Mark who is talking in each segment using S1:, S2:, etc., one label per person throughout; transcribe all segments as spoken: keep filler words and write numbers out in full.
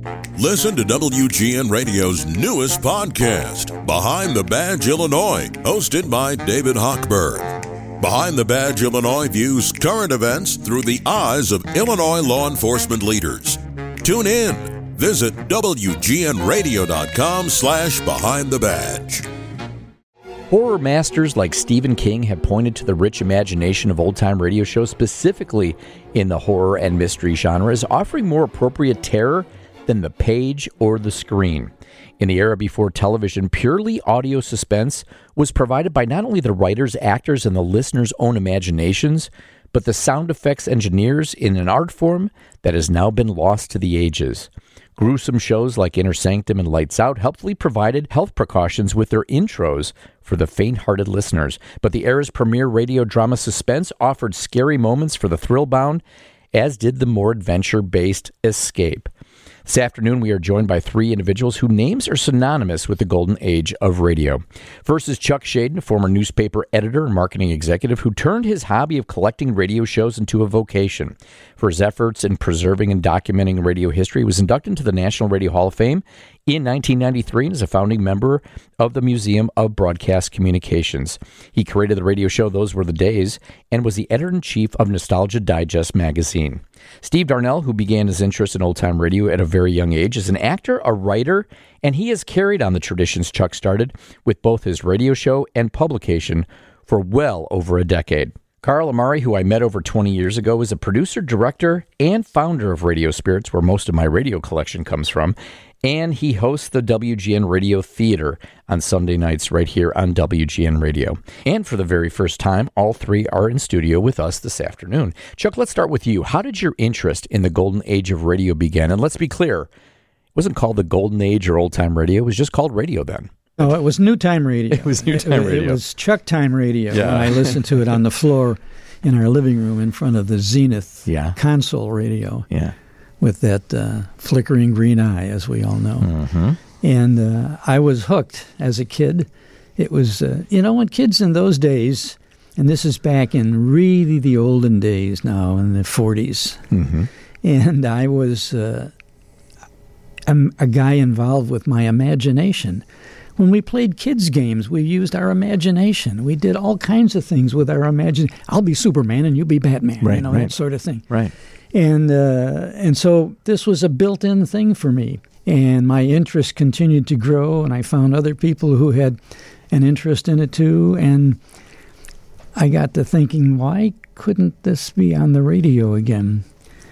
S1: Listen to W G N Radio's newest podcast, Behind the Badge Illinois, hosted by David Hochberg. Behind the Badge Illinois views current events through the eyes of Illinois law enforcement leaders. Tune in. Visit W G N radio dot com slash behind the badge.
S2: Horror masters like Stephen King have pointed to the rich imagination of old-time radio shows, specifically in the horror and mystery genre, as offering more appropriate terror than the page or the screen. In the era before television, purely audio suspense was provided by not only the writers, actors, and the listeners' own imaginations, but the sound effects engineers in an art form that has now been lost to the ages. Gruesome shows like Inner Sanctum and Lights Out helpfully provided health precautions with their intros for the faint-hearted listeners. But the era's premier radio drama suspense offered scary moments for the thrill-bound, as did the more adventure-based Escape. This afternoon, we are joined by three individuals whose names are synonymous with the golden age of radio. First is Chuck Shaden, former newspaper editor and marketing executive who turned his hobby of collecting radio shows into a vocation. For his efforts in preserving and documenting radio history, he was inducted into the National Radio Hall of Fame in nineteen ninety-three and is a founding member of the Museum of Broadcast Communications. He created the radio show Those Were the Days and was the editor-in-chief of Nostalgia Digest magazine. Steve Darnell, who began his interest in old-time radio at a very young age, is an actor, a writer, and he has carried on the traditions Chuck started with both his radio show and publication for well over a decade. Carl Amari, who I met over twenty years ago, is a producer, director, and founder of Radio Spirits, where most of my radio collection comes from, and he hosts the W G N Radio Theater on Sunday nights right here on W G N Radio. And for the very first time, all three are in studio with us this afternoon. Chuck, let's start with you. How did your interest in the golden age of radio begin? And let's be clear, it wasn't called the golden age or old-time radio. It was just called radio then.
S3: Oh, it was new time radio.
S2: It was new time
S3: it,
S2: radio.
S3: It was Chuck time radio.
S2: Yeah.
S3: And I listened to it on the floor in our living room in front of the Zenith
S2: yeah.
S3: console radio.
S2: Yeah.
S3: With that uh, flickering green eye, as we all know.
S2: Mm-hmm.
S3: And uh, I was hooked as a kid. It was, uh, you know, when kids in those days, and this is back in really the olden days now, in the forties,
S2: mm-hmm.
S3: and I was uh, a, a guy involved with my imagination. When we played kids' games, we used our imagination. We did all kinds of things with our imagination. I'll be Superman and you be Batman,
S2: right,
S3: you know,
S2: right.
S3: that sort of thing.
S2: Right.
S3: And uh, and so this was a built-in thing for me. And my interest continued to grow, and I found other people who had an interest in it too. And I got to thinking, why couldn't this be on the radio again?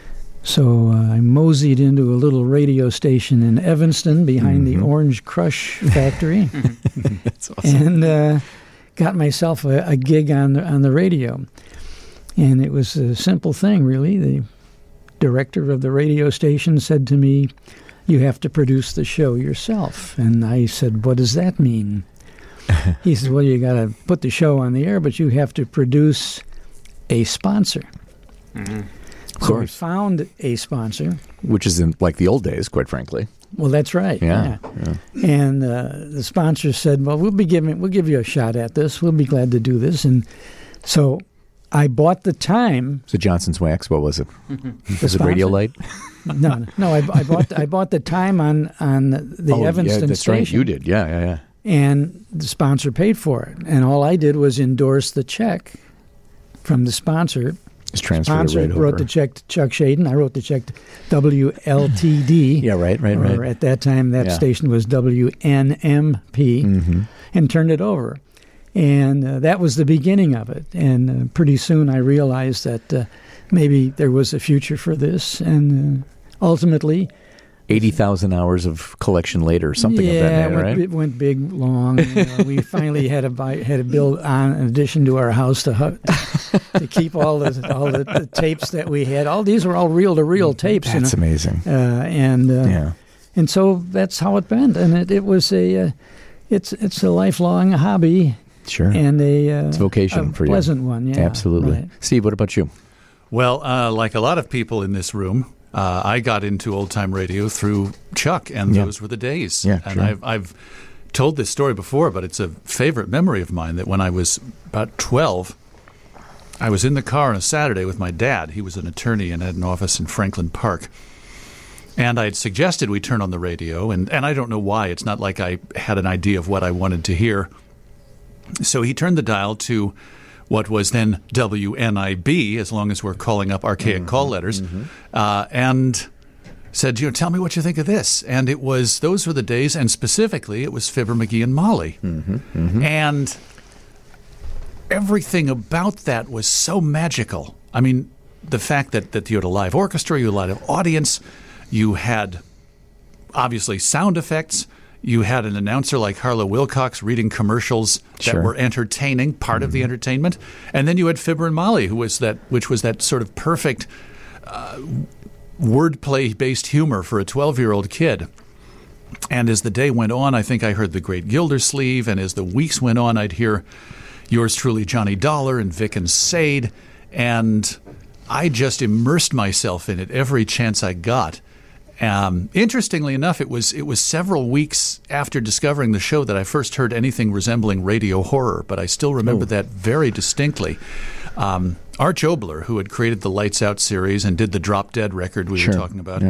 S3: So uh, I moseyed into a little radio station in Evanston behind mm-hmm. the Orange Crush factory.
S2: That's awesome.
S3: And uh, got myself a, a gig on the, on the radio. And it was a simple thing, really. The director of the radio station said to me, "You have to produce the show yourself." And I said, "What does that mean?" He said, "Well, you got to put the show on the air, but you have to produce a sponsor."
S2: Mm-hmm.
S3: So we found a sponsor.
S2: Which is in like the old days, quite frankly.
S3: Well, that's right.
S2: Yeah.
S3: yeah. yeah. And uh, the sponsor said, "Well, we'll be giving, we'll give you a shot at this. We'll be glad to do this." And so I bought the time.
S2: Was it Johnson's Wax? What was it? Was it Radiolite?
S3: no, no, no. I, I bought I bought the time on on the
S2: oh,
S3: Evanston
S2: yeah, that's
S3: station.
S2: Right. You did, yeah, yeah, yeah.
S3: And the sponsor paid for it, and all I did was endorse the check from the sponsor.
S2: Just transferred
S3: sponsor
S2: it right
S3: wrote
S2: over.
S3: the check to Chuck Shaden. I wrote the check to W L T D.
S2: yeah, right, right,
S3: or
S2: right.
S3: At that time, that
S2: yeah.
S3: station was W N M P,
S2: mm-hmm.
S3: and turned it over. And uh, that was the beginning of it. And uh, pretty soon I realized that uh, maybe there was a future for this. And uh, ultimately...
S2: eighty thousand hours of collection later, something
S3: yeah,
S2: of that nature,
S3: it went,
S2: right?
S3: it went big, long. You know, we finally had to buy, had to build on an addition to our house to hu- to keep all the all the, the tapes that we had. All these were all reel-to-reel tapes.
S2: That's
S3: you know?
S2: amazing.
S3: Uh, and uh,
S2: yeah.
S3: and so that's how it went. And it, it was a... Uh, it's it's a lifelong hobby.
S2: Sure.
S3: And a, uh,
S2: it's a vocation
S3: a
S2: for you.
S3: pleasant one, yeah.
S2: Absolutely.
S3: Right.
S2: Steve, what about you?
S4: Well, uh, like a lot of people in this room, uh, I got into old-time radio through Chuck, and
S2: yeah.
S4: those were the days.
S2: Yeah,
S4: and
S2: sure.
S4: I've, I've told this story before, but it's a favorite memory of mine that when I was about twelve, I was in the car on a Saturday with my dad. He was an attorney and had an office in Franklin Park. And I had suggested we turn on the radio, and, and I don't know why. It's not like I had an idea of what I wanted to hear. So he turned the dial to what was then W N I B, as long as we're calling up archaic mm-hmm, call letters, mm-hmm. uh, and said, you know, tell me what you think of this. And it was, those were the days, and specifically, it was Fibber McGee and Molly.
S2: Mm-hmm, mm-hmm.
S4: And everything about that was so magical. I mean, the fact that, that you had a live orchestra, you had a live audience, you had, obviously, sound effects. You had an announcer like Harlow Wilcox reading commercials that
S2: sure.
S4: were entertaining, part mm-hmm. of the entertainment. And then you had Fibber and Molly, who was that, which was that sort of perfect uh, wordplay-based humor for a twelve-year-old kid. And as the day went on, I think I heard The Great Gildersleeve. And as the weeks went on, I'd hear yours truly, Johnny Dollar, and Vic and Sade. And I just immersed myself in it every chance I got. Um, interestingly enough, it was it was several weeks after discovering the show that I first heard anything resembling radio horror, but I still remember oh. that very distinctly. Um, Arch Oboler, who had created the Lights Out series and did the Drop Dead record we
S2: sure.
S4: were talking about,
S2: yeah.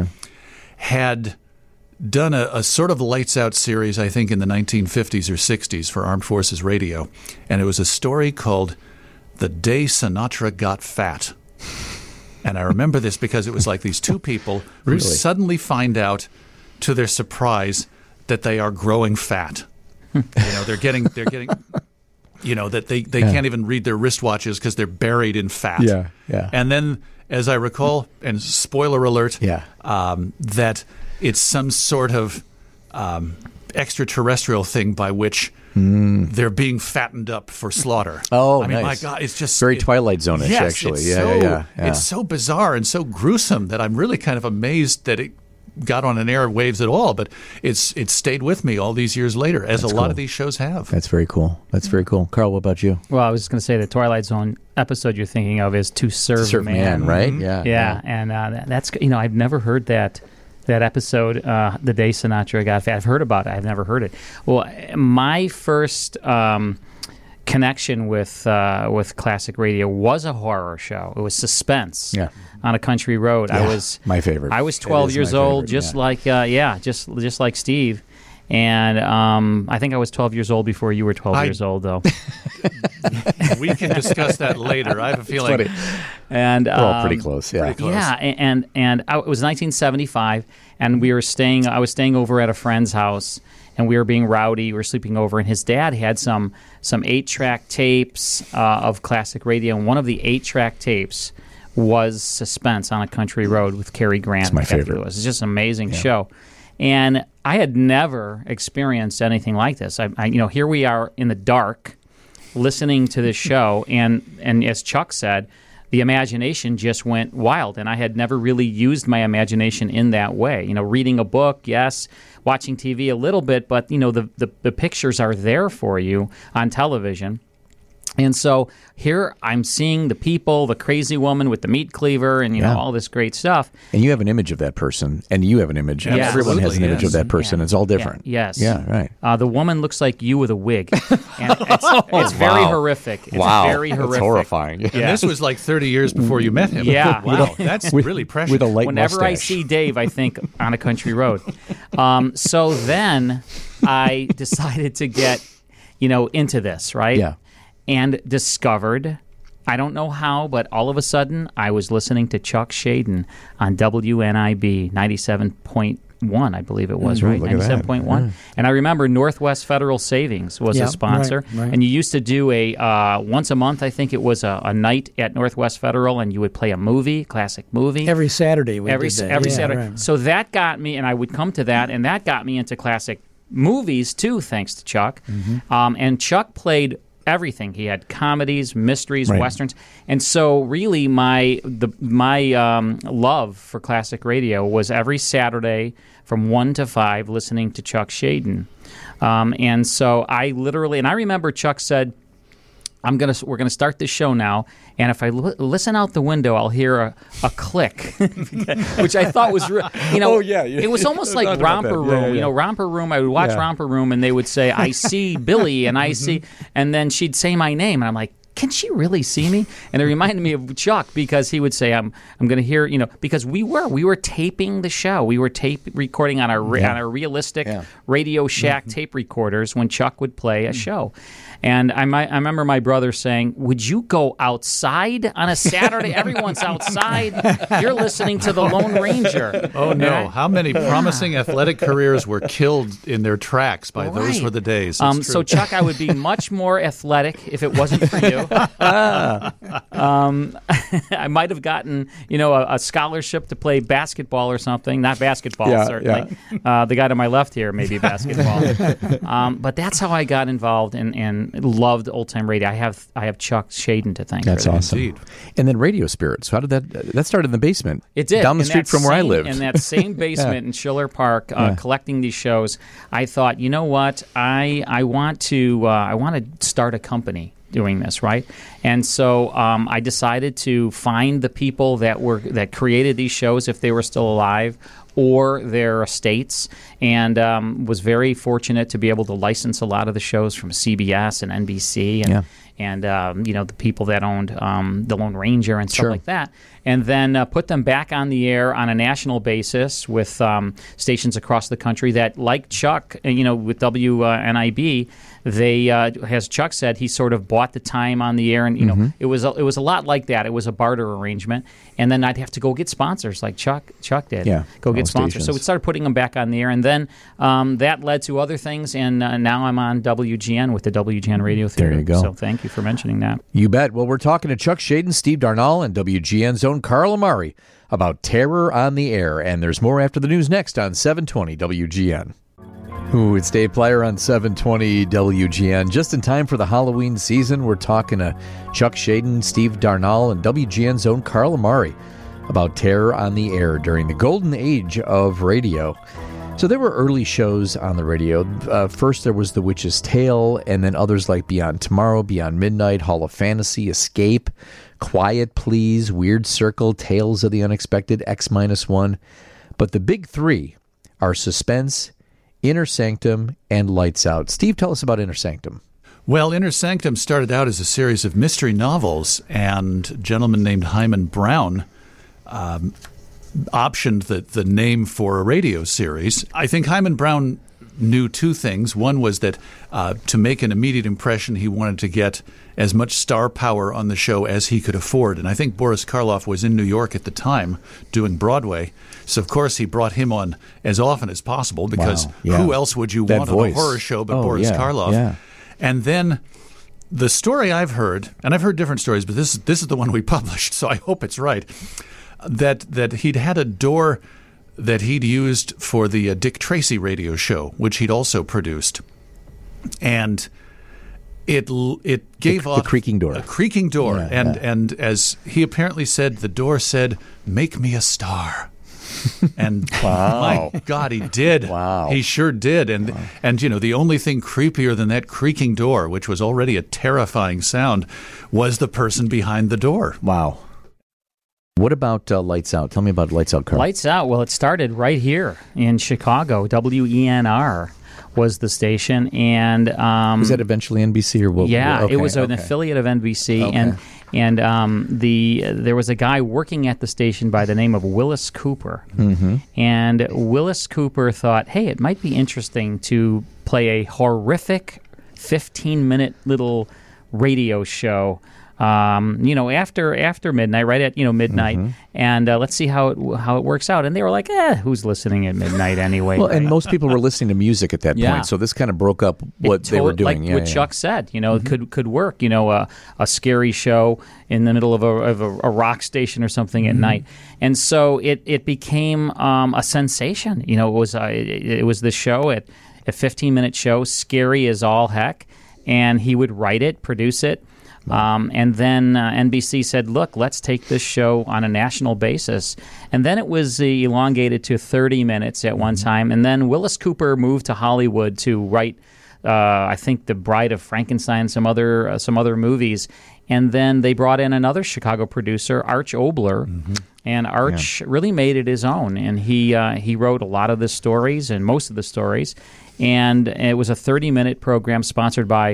S4: had done a, a sort of Lights Out series, I think, in the nineteen fifties or sixties for Armed Forces Radio, and it was a story called The Day Sinatra Got Fat. And I remember this because it was like these two people who
S2: really?
S4: suddenly find out, to their surprise, that they are growing fat. you know, they're getting, they're getting, you know, that they, they
S2: yeah.
S4: can't even read their wristwatches because they're buried in fat.
S2: Yeah, yeah.
S4: And then, as I recall, and spoiler alert,
S2: yeah.
S4: um, that it's some sort of um, extraterrestrial thing by which Mm. they're being fattened up for slaughter.
S2: Oh,
S4: I mean,
S2: nice.
S4: my God, it's just
S2: very
S4: it,
S2: Twilight Zone-ish,
S4: yes,
S2: actually.
S4: It's
S2: yeah,
S4: so,
S2: yeah, yeah, yeah.
S4: It's so bizarre and so gruesome that I'm really kind of amazed that it got on an airwaves at all. But it's it's stayed with me all these years later, as
S2: That's
S4: a lot
S2: cool.
S4: of these shows have.
S2: That's very cool. That's very cool. Carl, what about you?
S5: Well, I was just going to say the Twilight Zone episode you're thinking of is To Serve,
S2: To Serve Man,
S5: Man,
S2: right?
S4: Mm-hmm.
S2: Yeah,
S5: yeah, yeah. And uh, that, that's you know I've never heard that. That episode, uh, The Day Sinatra Got Fat. I've heard about it. I've never heard it. Well, my first um, connection with uh, with classic radio was a horror show. It was Suspense
S2: yeah.
S5: on a country road.
S2: Yeah,
S5: I was
S2: my favorite.
S5: I was twelve years old, favorite, just yeah. like uh, yeah, just just like Steve. And um, I think I was twelve years old before you were twelve
S4: I,
S5: years old, though.
S4: We can discuss that later. I have a feeling.
S5: And
S2: we're all
S5: um,
S2: pretty close. Yeah,
S4: pretty close.
S5: yeah. And and, and I, it was nineteen seventy-five, and we were staying. I was staying over at a friend's house, and we were being rowdy. We were sleeping over, and his dad had some some eight-track tapes uh, of classic radio, and one of the eight-track tapes was Suspense on a Country Road with Cary Grant.
S2: It's my favorite.
S5: It was just an amazing
S2: yeah.
S5: show. And I had never experienced anything like this. I, I, you know, here we are in the dark, listening to this show, and and as Chuck said, the imagination just went wild. And I had never really used my imagination in that way. You know, reading a book, yes, watching T V a little bit, but you know, the the, the pictures are there for you on television. And so here I'm seeing the people, the crazy woman with the meat cleaver, and you
S2: yeah.
S5: know all this great stuff.
S2: And you have an image of that person, and you have an image, and
S5: Yeah,
S2: everyone has an image
S4: yes.
S2: of that person.
S5: Yeah.
S2: It's all different.
S5: Yeah, yes.
S2: Yeah, right.
S5: Uh, the woman looks like you with a wig. And it's it's very
S2: Wow.
S5: horrific. It's
S2: wow,
S5: very horrific.
S2: That's horrifying.
S4: And this was like thirty years before you met him.
S5: Yeah.
S4: Wow, that's
S2: With-
S4: really precious.
S2: with a light
S5: Whenever I
S2: mustache.
S5: see Dave, I think On a Country Road. Um, so then I decided to get, you know, into this, right?
S2: Yeah.
S5: And discovered, I don't know how, but all of a sudden I was listening to Chuck Shaden on W N I B ninety-seven point one, I believe it was,
S2: Mm,
S5: right?
S2: look at that.
S5: ninety-seven point one.
S2: Yeah.
S5: And I remember Northwest Federal Savings was
S3: Yeah,
S5: a sponsor.
S3: right, right.
S5: And you used to do a, uh, once a month, I think it was a, a night at Northwest Federal, and you would play a movie, classic movie.
S3: Every Saturday we
S5: every
S3: did that.
S5: every
S3: Yeah,
S5: Saturday.
S3: right.
S5: So that got me, and I would come to that, and that got me into classic movies too, thanks to Chuck.
S3: Mm-hmm.
S5: Um, and Chuck played everything. He had comedies, mysteries,
S2: Right.
S5: westerns, and so really my the my um, love for classic radio was every Saturday from one to five listening to Chuck Shaden. Um, and so I literally, and I remember Chuck said, I'm gonna. We're gonna start this show now, and if I li- listen out the window, I'll hear a, a click, which I thought was, re- you know,
S2: Oh, yeah, yeah.
S5: it was almost like
S2: Talked about
S5: Romper
S2: that. Yeah,
S5: Room.
S2: yeah,
S5: You
S2: yeah.
S5: know, Romper Room. I would watch
S2: Yeah.
S5: Romper Room, and they would say, "I see Billy," and I see, and then she'd say my name, and I'm like, can she really see me? And it reminded me of Chuck because he would say, I'm I'm going to hear, you know, because we were we were taping the show. We were tape recording on our yeah. on our realistic yeah. Radio Shack mm-hmm. tape recorders when Chuck would play a show. And I, might, I remember my brother saying, would you go outside on a Saturday? Everyone's outside. You're listening to the Lone Ranger.
S4: Oh, no. Right? How many promising athletic careers were killed in their tracks by
S5: right.
S4: those were the days.
S5: Um, so, Chuck, I would be much more athletic if it wasn't for you. um, I might have gotten, you know, a, a scholarship to play basketball or something. Not basketball,
S2: yeah,
S5: certainly. Yeah. Uh, the guy to my left here, maybe basketball. um, but that's how I got involved in, in loved old time radio. I have I have Chuck Shaden to thank.
S2: That's
S5: for that.
S2: awesome.
S4: Indeed.
S2: And then Radio Spirits. How did that? That started in the basement.
S5: It did
S2: down the
S5: in
S2: street from
S5: same,
S2: where I lived.
S5: In that same basement yeah. in Schiller Park, uh, yeah. collecting these shows. I thought, you know what? I I want to uh, I want to start a company doing this, right? And so um, I decided to find the people that were that created these shows if they were still alive, or their estates, and um, was very fortunate to be able to license a lot of the shows from C B S and N B C and,
S2: yeah.
S5: and um, you know, the people that owned um, the Lone Ranger and stuff
S2: sure.
S5: like that, and then uh, put them back on the air on a national basis with um, stations across the country that, like Chuck, you know, with W N I B, they, uh, as Chuck said, he sort of bought the time on the air, and you
S2: mm-hmm.
S5: know, it was a, it was a lot like that. It was a barter arrangement, and then I'd have to go get sponsors like Chuck Chuck did.
S2: Yeah,
S5: go get sponsors.
S2: Stations.
S5: So we started putting them back on the air, and then um, that led to other things, and uh, now I'm on W G N with the W G N Radio Theater.
S2: There you go.
S5: So thank you for mentioning that.
S2: You bet. Well, we're talking to Chuck Shaden, Steve Darnall, and W G N's own Carl Amari about Terror on the Air, and there's more after the news next on seven twenty W G N. Ooh, it's Dave Plyer on seven twenty W G N. Just in time for the Halloween season, we're talking to Chuck Shaden, Steve Darnall, and W G N's own Carl Amari about Terror on the Air during the golden age of radio. So there were early shows on the radio. Uh, first there was The Witch's Tale, and then others like Beyond Tomorrow, Beyond Midnight, Hall of Fantasy, Escape, Quiet Please, Weird Circle, Tales of the Unexpected, X minus one. But the big three are Suspense, Inner Sanctum, and Lights Out. Steve, tell us about Inner Sanctum.
S4: Well, Inner Sanctum started out as a series of mystery novels, and a gentleman named Hyman Brown um, optioned the, the name for a radio series. I think Hyman Brown knew two things. One was that uh, to make an immediate impression, he wanted to get as much star power on the show as he could afford. And I think Boris Karloff was in New York at the time doing Broadway. So, of course, he brought him on as often as possible because
S2: wow. yeah.
S4: who else would you
S2: that
S4: want
S2: voice.
S4: on a horror show but
S2: oh,
S4: Boris
S2: yeah.
S4: Karloff?
S2: Yeah.
S4: And then the story I've heard, and I've heard different stories, but this, this is the one we published, so I hope it's right, that, that he'd had a door that he'd used for the uh, Dick Tracy radio show, which he'd also produced. And it it gave
S2: the,
S4: off
S2: the creaking door.
S4: A creaking door.
S2: Yeah,
S4: and,
S2: yeah.
S4: and as he apparently said, the door said, "Make me a star." And
S2: wow.
S4: my God, he did.
S2: Wow.
S4: He sure did. And,
S2: wow.
S4: and, you know, the only thing creepier than that creaking door, which was already a terrifying sound, was the person behind the door.
S2: Wow. What about uh, Lights Out? Tell me about Lights Out, Carl.
S5: Lights Out, well, it started right here in Chicago. W E N R was the station. And um,
S2: was that eventually N B C? or what?
S5: Yeah,
S2: okay,
S5: it was an
S2: okay.
S5: affiliate of N B C.
S2: Okay.
S5: And and um, the there was a guy working at the station by the name of Willis Cooper.
S2: Mm-hmm.
S5: And Willis Cooper thought, hey, it might be interesting to play a horrific fifteen-minute little radio show Um, you know, after after midnight, right at you know midnight,
S2: mm-hmm.
S5: and uh, let's see how it how it works out. And they were like, "Eh, who's listening at midnight anyway?"
S2: Well,
S5: right?
S2: and most people were listening to music at that
S5: Yeah.
S2: point, so this kind of broke up what
S5: It
S2: they were
S5: tot-
S2: doing.
S5: Like
S2: yeah,
S5: what
S2: yeah.
S5: Chuck said, you know,
S2: Mm-hmm.
S5: it could could work. You know, a a scary show in the middle of a of a, a rock station or something
S2: Mm-hmm.
S5: at night, and so it it became um, a sensation. You know, it was uh, it, it was the show at a fifteen minute show, scary as all heck, and he would write it, produce it. Um, and then uh, N B C said, look, let's take this show on a national basis. And then it was uh, elongated to thirty minutes at one time. And then Willis Cooper moved to Hollywood to write, uh, I think, The Bride of Frankenstein, some other uh, some other movies. And then they brought in another Chicago producer, Arch Obler. Mm-hmm. And Arch yeah. really made it his own. And he uh, he wrote a lot of the stories and most of the stories. And it was a thirty minute program sponsored by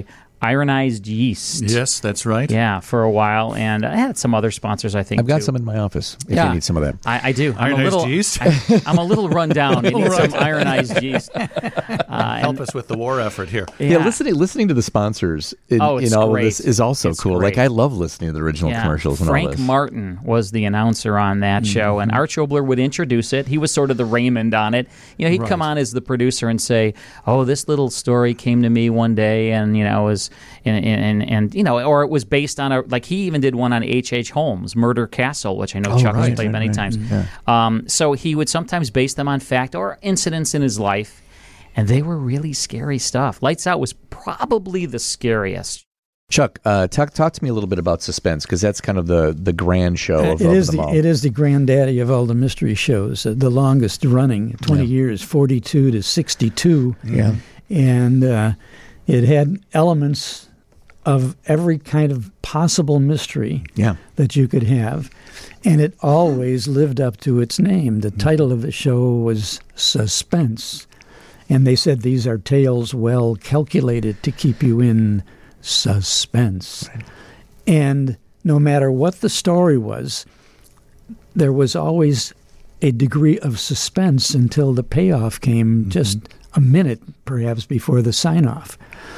S5: Ironized Yeast.
S4: Yes, that's right.
S5: Yeah, for a while, and I had some other sponsors. I think
S2: I've got
S5: too.
S2: some in my office. If
S5: Yeah.
S2: you need some of that,
S5: I, I do. I'm
S4: Ironized
S5: a little,
S4: yeast?
S5: I, I'm a little run down. I need some ironized yeast. Uh,
S4: Help
S5: and-
S4: us with the war effort here.
S2: yeah, listening listening to the sponsors in,
S5: Oh, it's
S2: in all
S5: great.
S2: of this is also
S5: It's
S2: cool. Like
S5: great.
S2: I love listening to the original
S5: Yeah.
S2: commercials and
S5: Frank
S2: all this.
S5: Martin was the announcer on that show, and Arch Obler would introduce it. He was sort of the Raymond on it. You know, he'd come on as the producer and say, "Oh, this little story came to me one day, and you know, was and and, and you know, or it was based on a like he even did one on H H. Holmes, Murder Castle, which I know
S2: Oh,
S5: Chuck
S2: right,
S5: has played
S2: right,
S5: many
S2: right.
S5: times.
S2: Yeah.
S5: Um, so he would sometimes base them on fact or incidents in his life, and they were really scary stuff. Lights Out was probably the scariest.
S2: Chuck, uh, talk talk to me a little bit about Suspense, because that's kind of the, the grand show
S3: Uh,
S2: of,
S3: it
S2: of
S3: is
S2: them
S3: the
S2: all.
S3: it is the granddaddy of all the mystery shows, uh, the longest running, twenty years, forty-two to sixty-two.
S2: Yeah.
S3: And uh, it had elements of every kind of possible mystery
S2: Yeah.
S3: that you could have, and it always lived up to its name. The title of the show was Suspense, and they said these are tales well calculated to keep you in suspense.
S2: Right.
S3: And no matter what the story was, there was always a degree of suspense until the payoff came
S2: Mm-hmm.
S3: just a minute, perhaps, before the sign-off.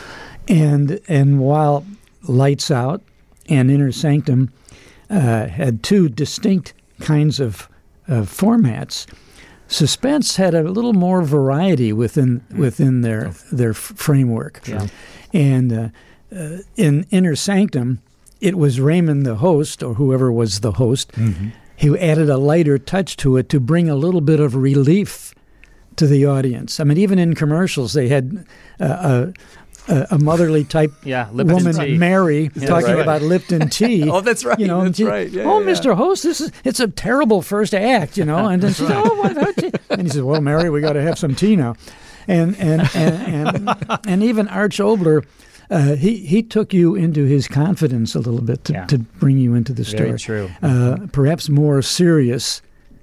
S3: And and while Lights Out and Inner Sanctum uh, had two distinct kinds of uh, formats, Suspense had a little more variety within within their their f- framework.
S5: Yeah.
S3: And uh, uh, in Inner Sanctum, it was Raymond the host, or whoever was the host, who added a lighter touch to it to bring a little bit of relief to the audience. I mean, even in commercials, they had uh, a, a motherly type
S5: Yeah, Lipton
S3: woman,
S5: tea.
S3: Mary, talking
S2: right.
S3: about Lipton tea.
S2: Oh, that's right,
S3: You know, and
S2: that's
S3: she-
S2: right. Yeah,
S3: oh,
S2: yeah,
S3: Mister Host, this is it's a terrible first act, you know. And then she said, "Oh, what?" what tea?" And he said, "Well, Mary, we got to have some tea now." And and and and, and even Arch Obler, uh, he he took you into his confidence a little bit to,
S5: Yeah.
S3: to bring you into the story.
S5: Very true.
S3: Uh, perhaps more serious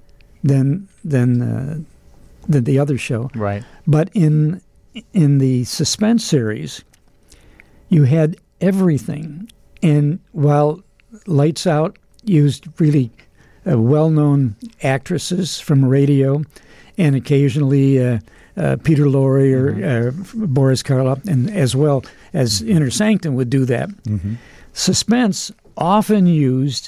S3: than than uh, than the other show.
S5: Right.
S3: But in in the Suspense series, you had everything. And while Lights Out used really uh, well-known actresses from radio, and occasionally uh, uh, Peter Lorre or uh, Boris Karloff, and as well as Inner Sanctum would do that, Suspense often used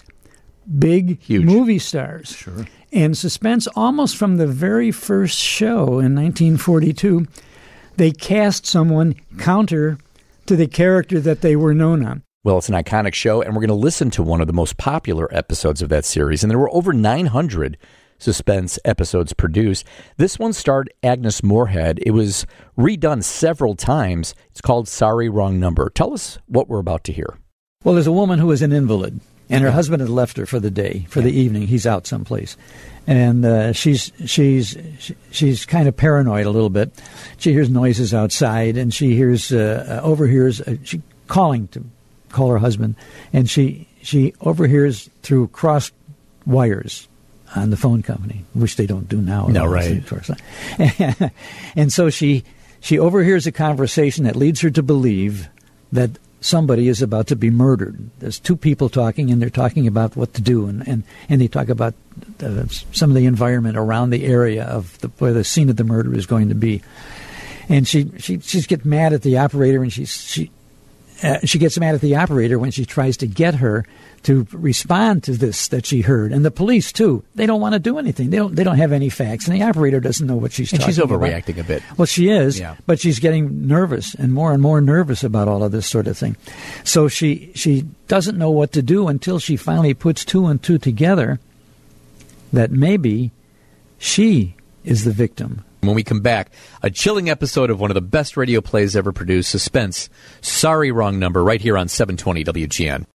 S3: big
S2: Huge.
S3: movie stars.
S4: Sure.
S3: And Suspense, almost from the very first show in nineteen forty-two, they cast someone counter to the character that they were known on.
S2: Well, it's an iconic show, and we're going to listen to one of the most popular episodes of that series. And there were over nine hundred Suspense episodes produced. This one starred Agnes Moorehead. It was redone several times. It's called Sorry, Wrong Number. Tell us what we're about to hear.
S3: Well, there's a woman who is an invalid, and her husband had left her for the day, for the evening. He's out someplace, and uh, she's she's she's kind of paranoid a little bit. She hears noises outside, and she hears uh, overhears uh, she calling to call her husband, and she she overhears through crossed wires on the phone company, which they don't do now.
S2: No, right.
S3: Of course. And so she she overhears a conversation that leads her to believe that somebody is about to be murdered. There's two people talking, and they're talking about what to do, and, and, and they talk about uh, some of the environment around the area of the, where the scene of the murder is going to be. And she she she's get mad at the operator, and she's she uh, she gets mad at the operator when she tries to get her to respond to this that she heard, and the police too. They don't want to do anything. They don't. They don't have any facts, and the operator doesn't know what she's
S2: And
S3: talking
S2: she's
S3: about.
S2: overreacting a bit.
S3: Well, she is,
S2: Yeah.
S3: but she's getting nervous and more and more nervous about all of this sort of thing. So she she doesn't know what to do until she finally puts two and two together that maybe she is the victim.
S2: When we come back, a chilling episode of one of the best radio plays ever produced, Suspense, Sorry, Wrong Number, right here on seven twenty W G N.